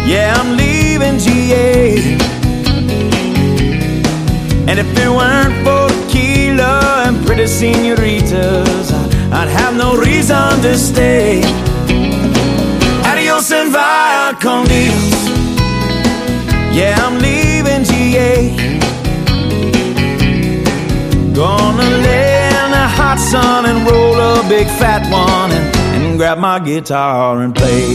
Yeah, I'm leaving GA. And if it weren't for tequila and pretty senoritas, I'd have no reason to stay. Adios and via con Dios. Yeah, I'm leaving GA. Gonna lay in the hot sun and roll a big fat one and grab my guitar and play.